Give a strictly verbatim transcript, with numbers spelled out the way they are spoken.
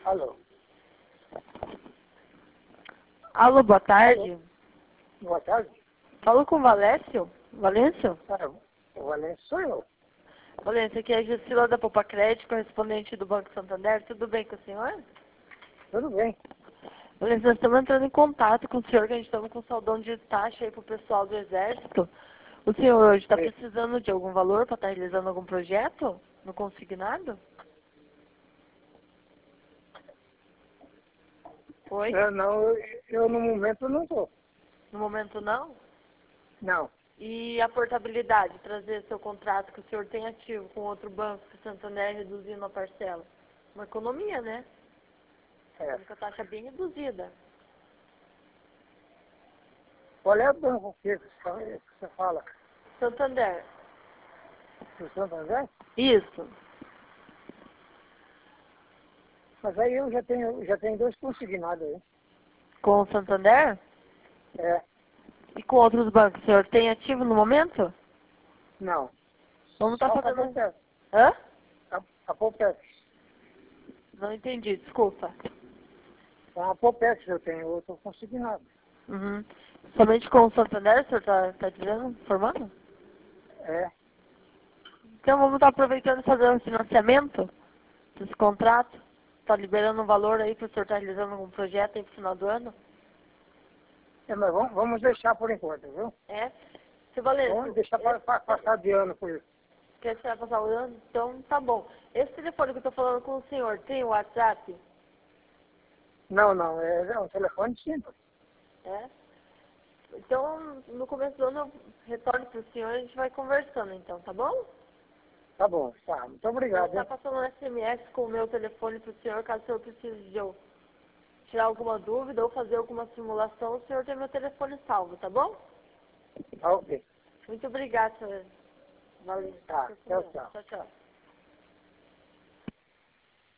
Alô? Alô, boa tarde. Alô? Boa tarde. Falo com o Valécio? Valêncio? Ah, o Valêncio sou eu. Valêncio, aqui é a Juscila da Poupa Crédito, correspondente do Banco Santander. Tudo bem com o senhor? Tudo bem. Valêncio, nós estamos entrando em contato com o senhor, que a gente estava com saudão de taxa aí para o pessoal do Exército. O senhor hoje está Sim. precisando de algum valor para estar realizando algum projeto no consignado? Oi? Eu, não, eu, eu no momento não estou. No momento não? Não. E a portabilidade, trazer seu contrato que o senhor tem ativo com outro banco, que o Santander reduzindo a parcela? Uma economia, né? É. Com a taxa bem reduzida. Qual é o banco que você que você fala? Santander. Do Santander? Isso. Mas aí eu já tenho, já tenho dois consignados aí. Com o Santander? É. E com outros bancos, o senhor tem ativo no momento? Não. Vamos estar Só com a fazendo... Popex. Hã? A, a Popex. Não entendi, desculpa. Com a Popex eu tenho outro consignado. Uhum. Somente com o Santander o senhor está tá dizendo, informando? É. Então vamos estar aproveitando e fazendo um financiamento desse contrato. Está liberando um valor aí para o senhor estar realizando algum projeto aí para o final do ano? É, mas vamos, vamos deixar por enquanto, viu? É? Seu Valêncio, Vamos deixar esse- para passar de ano por isso. quer que você vai passar o ano? Então tá bom. Esse telefone que eu estou falando com o senhor tem o WhatsApp? Não, não. É, é um telefone simples. É? Então, no começo do ano eu retorno para o senhor e a gente vai conversando então, tá bom? Tá bom. Tá. Muito Eu vou obrigado, estar hein? passando um S M S com o meu telefone para o senhor, caso o senhor precise de eu tirar alguma dúvida ou fazer alguma simulação, o senhor tem meu telefone salvo, tá bom? Tá ok. Muito obrigada, senhor. Valeu. Tá. Tchau, tchau. Tchau, tchau.